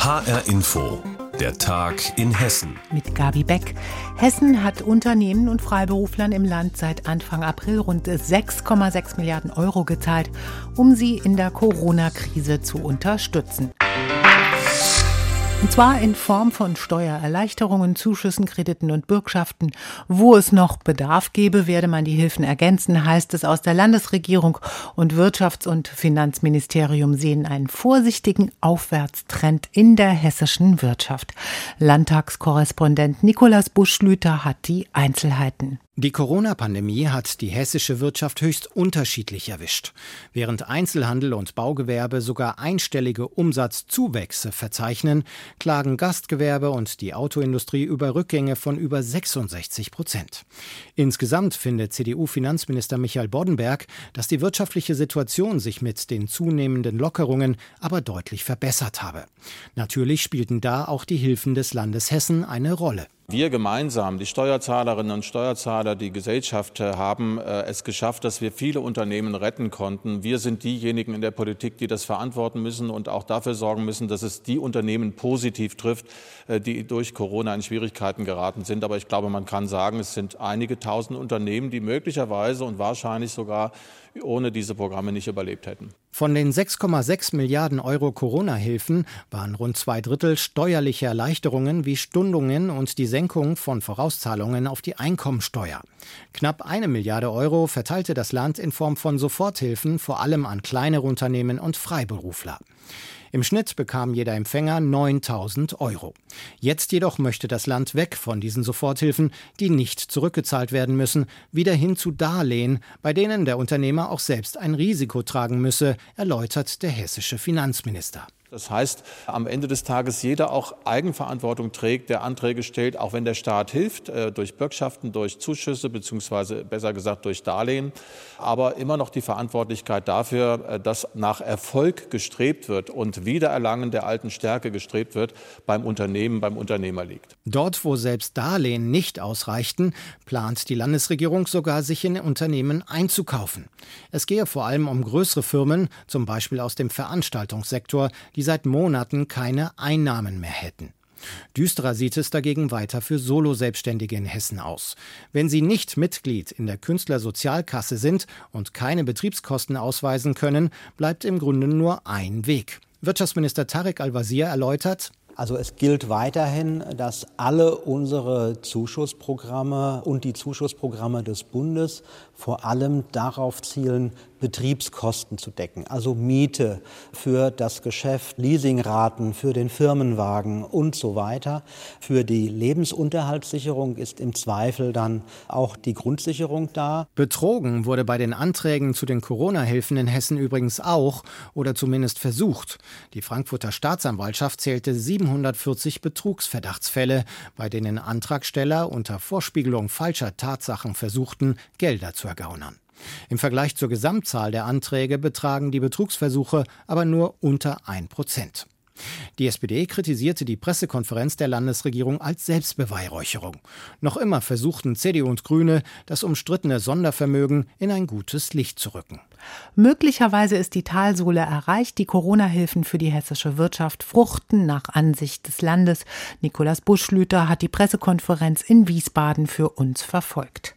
HR Info, der Tag in Hessen. Mit Gabi Beck. Hessen hat Unternehmen und Freiberuflern im Land seit Anfang April rund 6,6 Milliarden Euro gezahlt, um sie in der Corona-Krise zu unterstützen. Und zwar in Form von Steuererleichterungen, Zuschüssen, Krediten und Bürgschaften. Wo es noch Bedarf gebe, werde man die Hilfen ergänzen, heißt es aus der Landesregierung. Und Wirtschafts- und Finanzministerium sehen einen vorsichtigen Aufwärtstrend in der hessischen Wirtschaft. Landtagskorrespondent Nikolaus Buschlüter hat die Einzelheiten. Die Corona-Pandemie hat die hessische Wirtschaft höchst unterschiedlich erwischt. Während Einzelhandel und Baugewerbe sogar einstellige Umsatzzuwächse verzeichnen, klagen Gastgewerbe und die Autoindustrie über Rückgänge von über 66%. Insgesamt findet CDU-Finanzminister Michael Boddenberg, dass die wirtschaftliche Situation sich mit den zunehmenden Lockerungen aber deutlich verbessert habe. Natürlich spielten da auch die Hilfen des Landes Hessen eine Rolle. Wir gemeinsam, die Steuerzahlerinnen und Steuerzahler, die Gesellschaft, haben es geschafft, dass wir viele Unternehmen retten konnten. Wir sind diejenigen in der Politik, die das verantworten müssen und auch dafür sorgen müssen, dass es die Unternehmen positiv trifft, die durch Corona in Schwierigkeiten geraten sind. Aber ich glaube, man kann sagen, es sind einige tausend Unternehmen, die möglicherweise und wahrscheinlich sogar ohne diese Programme nicht überlebt hätten. Von den 6,6 Milliarden Euro Corona-Hilfen waren rund 2/3 steuerliche Erleichterungen wie Stundungen und die Senkung von Vorauszahlungen auf die Einkommensteuer. Knapp 1 Milliarde Euro verteilte das Land in Form von Soforthilfen, vor allem an kleinere Unternehmen und Freiberufler. Im Schnitt bekam jeder Empfänger 9.000 Euro. Jetzt jedoch möchte das Land weg von diesen Soforthilfen, die nicht zurückgezahlt werden müssen, wieder hin zu Darlehen, bei denen der Unternehmer auch selbst ein Risiko tragen müsse, erläutert der hessische Finanzminister. Das heißt, am Ende des Tages jeder auch Eigenverantwortung trägt, der Anträge stellt, auch wenn der Staat hilft, durch Bürgschaften, durch Zuschüsse beziehungsweise besser gesagt durch Darlehen, aber immer noch die Verantwortlichkeit dafür, dass nach Erfolg gestrebt wird und Wiedererlangen der alten Stärke gestrebt wird, beim Unternehmen, beim Unternehmer liegt. Dort, wo selbst Darlehen nicht ausreichten, plant die Landesregierung sogar, sich in Unternehmen einzukaufen. Es gehe vor allem um größere Firmen, zum Beispiel aus dem Veranstaltungssektor, die seit Monaten keine Einnahmen mehr hätten. Düsterer sieht es dagegen weiter für Solo-Selbstständige in Hessen aus. Wenn sie nicht Mitglied in der Künstlersozialkasse sind und keine Betriebskosten ausweisen können, bleibt im Grunde nur ein Weg. Wirtschaftsminister Tarek Al-Wazir erläutert: Also es gilt weiterhin, dass alle unsere Zuschussprogramme und die Zuschussprogramme des Bundes vor allem darauf zielen, Betriebskosten zu decken, also Miete für das Geschäft, Leasingraten für den Firmenwagen und so weiter. Für die Lebensunterhaltssicherung ist im Zweifel dann auch die Grundsicherung da. Betrogen wurde bei den Anträgen zu den Corona-Hilfen in Hessen übrigens auch oder zumindest versucht. Die Frankfurter Staatsanwaltschaft zählte 740 Betrugsverdachtsfälle, bei denen Antragsteller unter Vorspiegelung falscher Tatsachen versuchten, Gelder zu ergaunern. Im Vergleich zur Gesamtzahl der Anträge betragen die Betrugsversuche aber nur unter 1%. Die SPD kritisierte die Pressekonferenz der Landesregierung als Selbstbeweihräucherung. Noch immer versuchten CDU und Grüne, das umstrittene Sondervermögen in ein gutes Licht zu rücken. Möglicherweise ist die Talsohle erreicht. Die Corona-Hilfen für die hessische Wirtschaft fruchten nach Ansicht des Landes. Nikolaus Buschlüter hat die Pressekonferenz in Wiesbaden für uns verfolgt.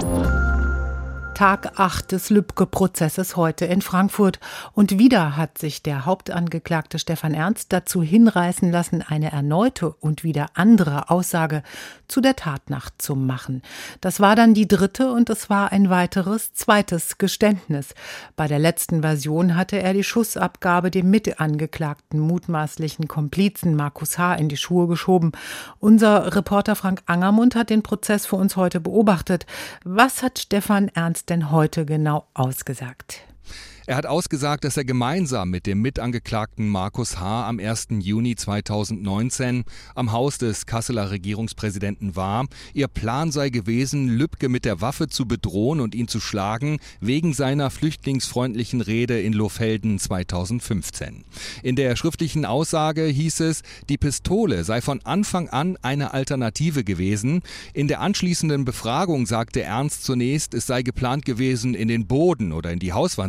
Tag 8 des Lübcke-Prozesses heute in Frankfurt. Und wieder hat sich der Hauptangeklagte Stefan Ernst dazu hinreißen lassen, eine erneute und wieder andere Aussage zu der Tatnacht zu machen. Das war dann die dritte und es war ein zweites Geständnis. Bei der letzten Version hatte er die Schussabgabe dem Mitangeklagten mutmaßlichen Komplizen Markus H. in die Schuhe geschoben. Unser Reporter Frank Angermund hat den Prozess für uns heute beobachtet. Was hat Stefan Ernst denn heute genau ausgesagt? Er hat ausgesagt, dass er gemeinsam mit dem Mitangeklagten Markus H. am 1. Juni 2019 am Haus des Kasseler Regierungspräsidenten war. Ihr Plan sei gewesen, Lübcke mit der Waffe zu bedrohen und ihn zu schlagen, wegen seiner flüchtlingsfreundlichen Rede in Lohfelden 2015. In der schriftlichen Aussage hieß es, die Pistole sei von Anfang an eine Alternative gewesen. In der anschließenden Befragung sagte Ernst zunächst, es sei geplant gewesen, in den Boden oder in die Hauswand zu schießen.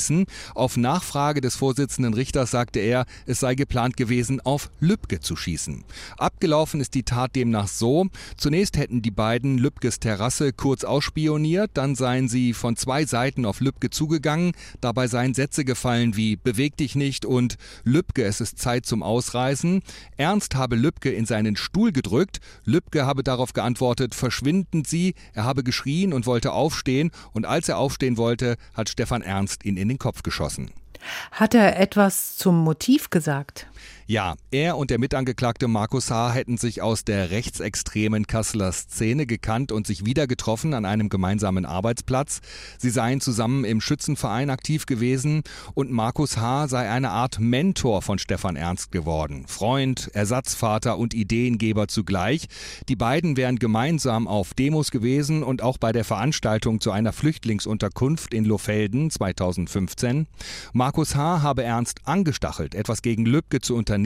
schießen. Auf Nachfrage des Vorsitzenden Richters sagte er, es sei geplant gewesen, auf Lübke zu schießen. Abgelaufen ist die Tat demnach so: Zunächst hätten die beiden Lübkes Terrasse kurz ausspioniert, dann seien sie von 2 Seiten auf Lübke zugegangen. Dabei seien Sätze gefallen wie „Beweg dich nicht" und „Lübke, es ist Zeit zum Ausreißen". Ernst habe Lübke in seinen Stuhl gedrückt. Lübke habe darauf geantwortet: "Verschwinden Sie". Er habe geschrien und wollte aufstehen. Und als er aufstehen wollte, hat Stefan Ernst ihn in den Kopf geschossen. Hat er etwas zum Motiv gesagt? Ja, er und der Mitangeklagte Markus H. hätten sich aus der rechtsextremen Kasseler Szene gekannt und sich wieder getroffen an einem gemeinsamen Arbeitsplatz. Sie seien zusammen im Schützenverein aktiv gewesen und Markus H. sei eine Art Mentor von Stefan Ernst geworden. Freund, Ersatzvater und Ideengeber zugleich. Die beiden wären gemeinsam auf Demos gewesen und auch bei der Veranstaltung zu einer Flüchtlingsunterkunft in Lohfelden 2015. Markus H. habe Ernst angestachelt, etwas gegen Lübke zu unternehmen.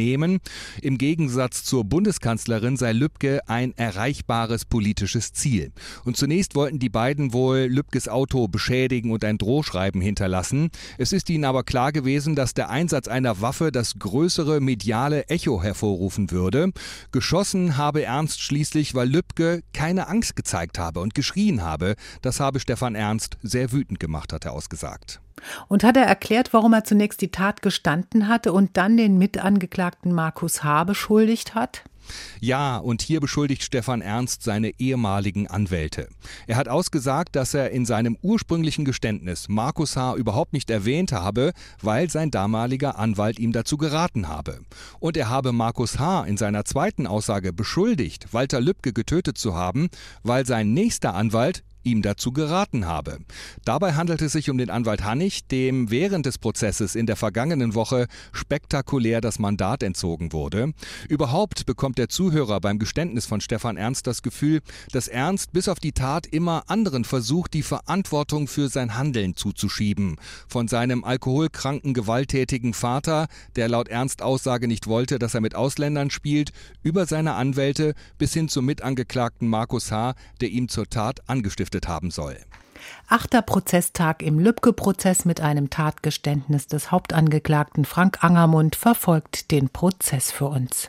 Im Gegensatz zur Bundeskanzlerin sei Lübke ein erreichbares politisches Ziel. Und zunächst wollten die beiden wohl Lübkes Auto beschädigen und ein Drohschreiben hinterlassen. Es ist ihnen aber klar gewesen, dass der Einsatz einer Waffe das größere mediale Echo hervorrufen würde. Geschossen habe Ernst schließlich, weil Lübke keine Angst gezeigt habe und geschrien habe. Das habe Stefan Ernst sehr wütend gemacht, hat er ausgesagt. Und hat er erklärt, warum er zunächst die Tat gestanden hatte und dann den Mitangeklagten Markus H. beschuldigt hat? Ja, und hier beschuldigt Stefan Ernst seine ehemaligen Anwälte. Er hat ausgesagt, dass er in seinem ursprünglichen Geständnis Markus H. überhaupt nicht erwähnt habe, weil sein damaliger Anwalt ihm dazu geraten habe. Und er habe Markus H. in seiner zweiten Aussage beschuldigt, Walter Lübke getötet zu haben, weil sein nächster Anwalt ihm dazu geraten habe. Dabei handelt es sich um den Anwalt Hannig, dem während des Prozesses in der vergangenen Woche spektakulär das Mandat entzogen wurde. Überhaupt bekommt der Zuhörer beim Geständnis von Stefan Ernst das Gefühl, dass Ernst bis auf die Tat immer anderen versucht, die Verantwortung für sein Handeln zuzuschieben. Von seinem alkoholkranken, gewalttätigen Vater, der laut Ernst Aussage nicht wollte, dass er mit Ausländern spielt, über seine Anwälte bis hin zum Mitangeklagten Markus H., der ihm zur Tat angestiftet haben soll. 8. Prozesstag im Lübke-Prozess mit einem Tatgeständnis des Hauptangeklagten Frank Angermund verfolgt den Prozess für uns.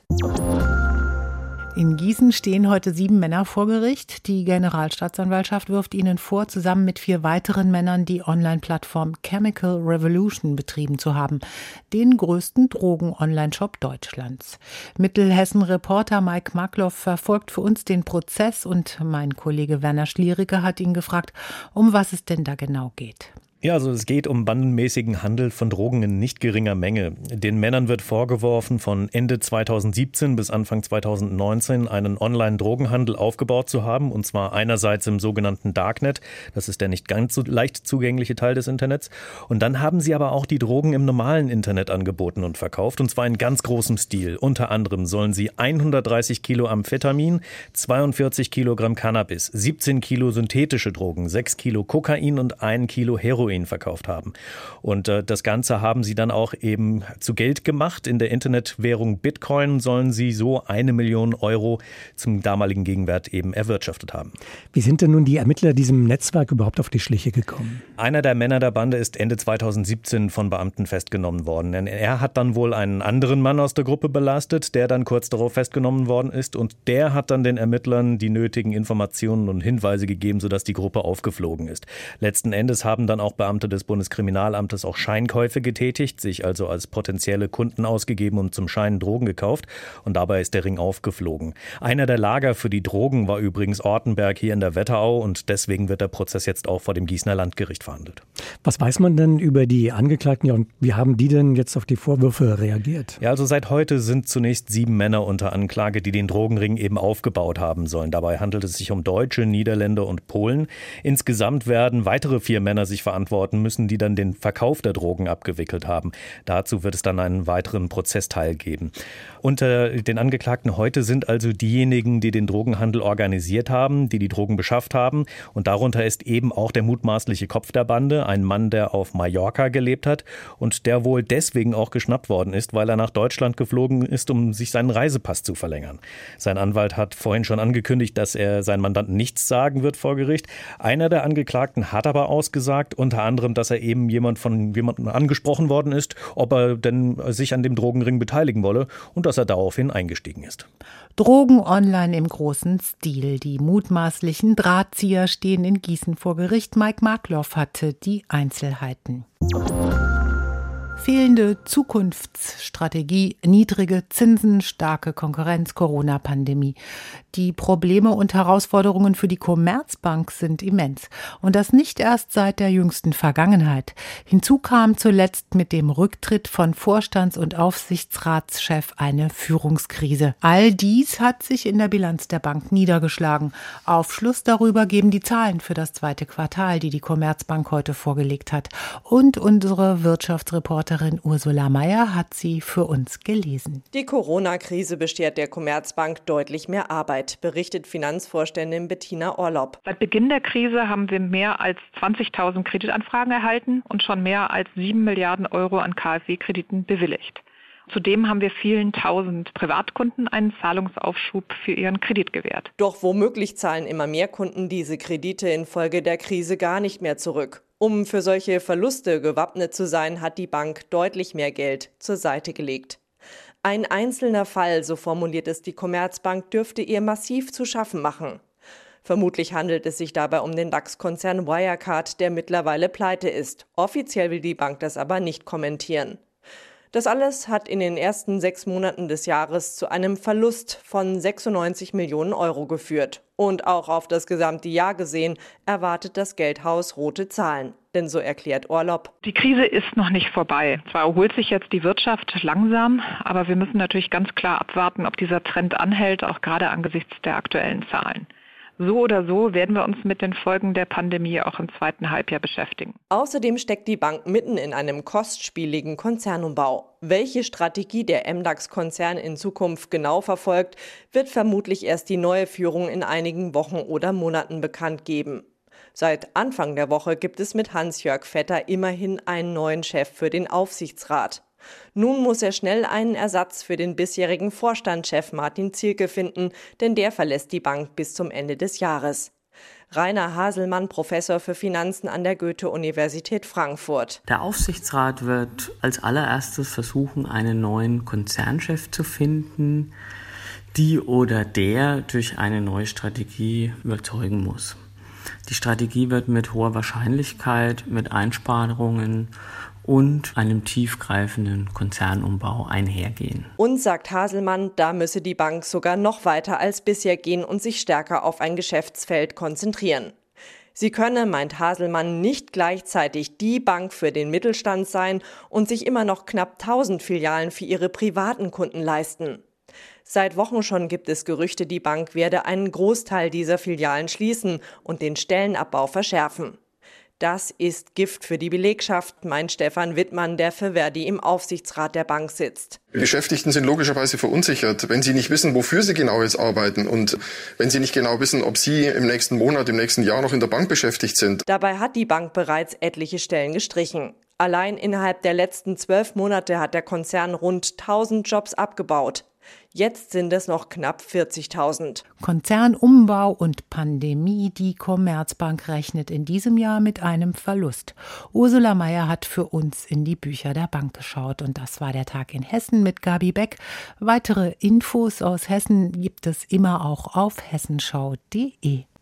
In Gießen stehen heute 7 Männer vor Gericht. Die Generalstaatsanwaltschaft wirft ihnen vor, zusammen mit 4 weiteren Männern die Online-Plattform Chemical Revolution betrieben zu haben, den größten Drogen-Online-Shop Deutschlands. Mittelhessen-Reporter Mike Markloff verfolgt für uns den Prozess und mein Kollege Werner Schliericke hat ihn gefragt, um was es denn da genau geht. Ja, also es geht um bandenmäßigen Handel von Drogen in nicht geringer Menge. Den Männern wird vorgeworfen, von Ende 2017 bis Anfang 2019 einen Online-Drogenhandel aufgebaut zu haben, und zwar einerseits im sogenannten Darknet, das ist der nicht ganz so leicht zugängliche Teil des Internets, und dann haben sie aber auch die Drogen im normalen Internet angeboten und verkauft, und zwar in ganz großem Stil. Unter anderem sollen sie 130 Kilo Amphetamin, 42 Kilogramm Cannabis, 17 Kilo synthetische Drogen, 6 Kilo Kokain und 1 Kilo Heroin verkauft haben. Und das Ganze haben sie dann auch eben zu Geld gemacht. In der Internetwährung Bitcoin sollen sie so 1 Million Euro zum damaligen Gegenwert eben erwirtschaftet haben. Wie sind denn nun die Ermittler diesem Netzwerk überhaupt auf die Schliche gekommen? Einer der Männer der Bande ist Ende 2017 von Beamten festgenommen worden. Er hat dann wohl einen anderen Mann aus der Gruppe belastet, der dann kurz darauf festgenommen worden ist, und der hat dann den Ermittlern die nötigen Informationen und Hinweise gegeben, sodass die Gruppe aufgeflogen ist. Letzten Endes haben dann auch Beamte des Bundeskriminalamtes auch Scheinkäufe getätigt, sich also als potenzielle Kunden ausgegeben und zum Schein Drogen gekauft, und dabei ist der Ring aufgeflogen. Einer der Lager für die Drogen war übrigens Ortenberg hier in der Wetterau, und deswegen wird der Prozess jetzt auch vor dem Gießener Landgericht verhandelt. Was weiß man denn über die Angeklagten, und wie haben die denn jetzt auf die Vorwürfe reagiert? Ja, also seit heute sind zunächst 7 Männer unter Anklage, die den Drogenring eben aufgebaut haben sollen. Dabei handelt es sich um Deutsche, Niederländer und Polen. Insgesamt werden weitere 4 Männer sich verantworten müssen, die dann den Verkauf der Drogen abgewickelt haben. Dazu wird es dann einen weiteren Prozessteil geben. Unter den Angeklagten heute sind also diejenigen, die den Drogenhandel organisiert haben, die die Drogen beschafft haben. Und darunter ist eben auch der mutmaßliche Kopf der Bande, ein Mann, der auf Mallorca gelebt hat und der wohl deswegen auch geschnappt worden ist, weil er nach Deutschland geflogen ist, um sich seinen Reisepass zu verlängern. Sein Anwalt hat vorhin schon angekündigt, dass er seinen Mandanten nichts sagen wird vor Gericht. Einer der Angeklagten hat aber ausgesagt, unter anderem, dass er eben von jemandem angesprochen worden ist, ob er denn sich an dem Drogenring beteiligen wolle und dass er daraufhin eingestiegen ist. Drogen online im großen Stil. Die mutmaßlichen Drahtzieher stehen in Gießen vor Gericht. Mike Markloff hatte die Einzelheiten. Fehlende Zukunftsstrategie, niedrige Zinsen, starke Konkurrenz, Corona-Pandemie. Die Probleme und Herausforderungen für die Commerzbank sind immens. Und das nicht erst seit der jüngsten Vergangenheit. Hinzu kam zuletzt mit dem Rücktritt von Vorstands- und Aufsichtsratschef eine Führungskrise. All dies hat sich in der Bilanz der Bank niedergeschlagen. Aufschluss darüber geben die Zahlen für das zweite Quartal, die die Commerzbank heute vorgelegt hat. Und unsere Wirtschaftsreporterin Ursula Meier hat sie für uns gelesen. Die Corona-Krise beschert der Commerzbank deutlich mehr Arbeit, berichtet Finanzvorständin Bettina Orlopp. Seit Beginn der Krise haben wir mehr als 20.000 Kreditanfragen erhalten und schon mehr als 7 Milliarden Euro an KfW-Krediten bewilligt. Zudem haben wir vielen tausend Privatkunden einen Zahlungsaufschub für ihren Kredit gewährt. Doch womöglich zahlen immer mehr Kunden diese Kredite infolge der Krise gar nicht mehr zurück. Um für solche Verluste gewappnet zu sein, hat die Bank deutlich mehr Geld zur Seite gelegt. Ein einzelner Fall, so formuliert es die Commerzbank, dürfte ihr massiv zu schaffen machen. Vermutlich handelt es sich dabei um den DAX-Konzern Wirecard, der mittlerweile pleite ist. Offiziell will die Bank das aber nicht kommentieren. Das alles hat in den ersten 6 Monaten des Jahres zu einem Verlust von 96 Millionen Euro geführt. Und auch auf das gesamte Jahr gesehen erwartet das Geldhaus rote Zahlen. Denn so erklärt Orlopp: Die Krise ist noch nicht vorbei. Zwar erholt sich jetzt die Wirtschaft langsam, aber wir müssen natürlich ganz klar abwarten, ob dieser Trend anhält, auch gerade angesichts der aktuellen Zahlen. So oder so werden wir uns mit den Folgen der Pandemie auch im zweiten Halbjahr beschäftigen. Außerdem steckt die Bank mitten in einem kostspieligen Konzernumbau. Welche Strategie der MDAX-Konzern in Zukunft genau verfolgt, wird vermutlich erst die neue Führung in einigen Wochen oder Monaten bekannt geben. Seit Anfang der Woche gibt es mit Hans-Jörg Vetter immerhin einen neuen Chef für den Aufsichtsrat. Nun muss er schnell einen Ersatz für den bisherigen Vorstandschef Martin Zielke finden, denn der verlässt die Bank bis zum Ende des Jahres. Rainer Haselmann, Professor für Finanzen an der Goethe-Universität Frankfurt. Der Aufsichtsrat wird als allererstes versuchen, einen neuen Konzernchef zu finden, die oder der durch eine neue Strategie überzeugen muss. Die Strategie wird mit hoher Wahrscheinlichkeit mit Einsparungen und einem tiefgreifenden Konzernumbau einhergehen. Und, sagt Haselmann, da müsse die Bank sogar noch weiter als bisher gehen und sich stärker auf ein Geschäftsfeld konzentrieren. Sie könne, meint Haselmann, nicht gleichzeitig die Bank für den Mittelstand sein und sich immer noch knapp 1000 Filialen für ihre privaten Kunden leisten. Seit Wochen schon gibt es Gerüchte, die Bank werde einen Großteil dieser Filialen schließen und den Stellenabbau verschärfen. Das ist Gift für die Belegschaft, meint Stefan Wittmann, der für Verdi im Aufsichtsrat der Bank sitzt. Die Beschäftigten sind logischerweise verunsichert, wenn sie nicht wissen, wofür sie genau jetzt arbeiten und wenn sie nicht genau wissen, ob sie im nächsten Monat, im nächsten Jahr noch in der Bank beschäftigt sind. Dabei hat die Bank bereits etliche Stellen gestrichen. Allein innerhalb der letzten 12 Monate hat der Konzern rund 1000 Jobs abgebaut. Jetzt sind es noch knapp 40.000. Konzernumbau und Pandemie. Die Commerzbank rechnet in diesem Jahr mit einem Verlust. Ursula Meier hat für uns in die Bücher der Bank geschaut. Und das war der Tag in Hessen mit Gabi Beck. Weitere Infos aus Hessen gibt es immer auch auf hessenschau.de.